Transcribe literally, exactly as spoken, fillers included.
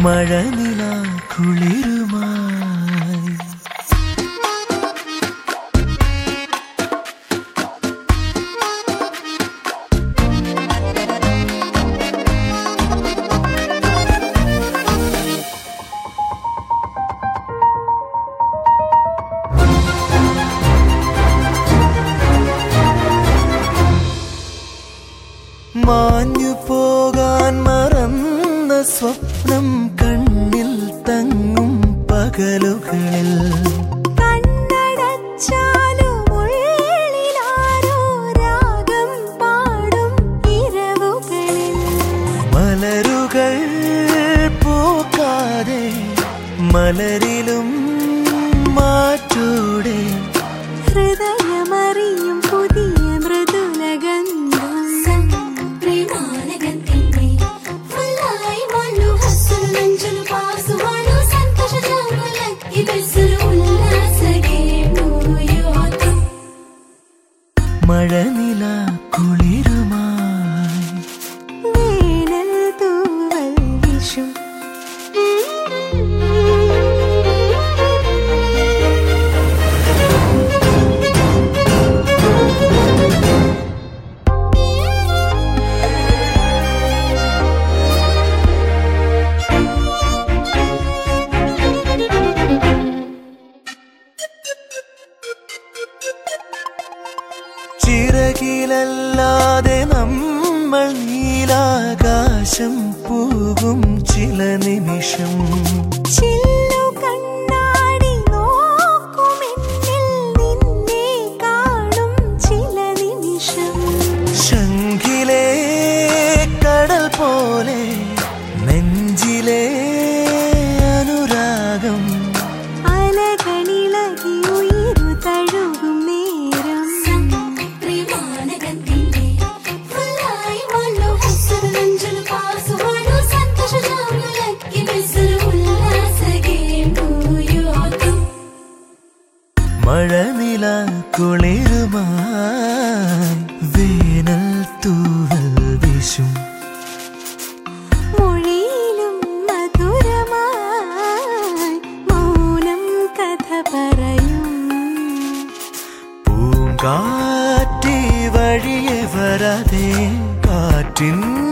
മഴനില കുളിരുമായി മാഞ്ഞു പോകാൻ മറന്ന സ്വപ്നം കണ്ണിൽ തങ്ങും പകലുകളിൽ കണ്ണടച്ചാലും ഉള്ളിലാരോ രാഗം പാടും ഇരവുകളിൽ മലരുകൾ പൂക്കാതെ മലരിലും മാറ്റൂടെ ഹൃദയമറിയും പുതിയ മൃദുലഗന്ധം മഴനില കുളിരുമായി വേനൽ തൂവൽ വീശും ചിറകിലല്ലാതെ നമ്മൾ നീലാകാശം പോകും ചില നിമിഷം ചില്ലു കണ്ണാടി നോക്കുമെന്നിൽ നിന്നെ കാണും ചില നിമിഷം ശംഖിലെ കടൽ പോലെ നെഞ്ചിലെ അനുരാഗം അലകളിളകി ഉയിരു തഴുകും നേരം മഴനില കുളിരുമായി വേനൽ തൂവൽ വീശും മൊഴിയിലും മധുരമായി മൗനം കഥ പറയും പൂങ്കാറ്റി വഴിയെ വരാതെ കാറ്റിൻ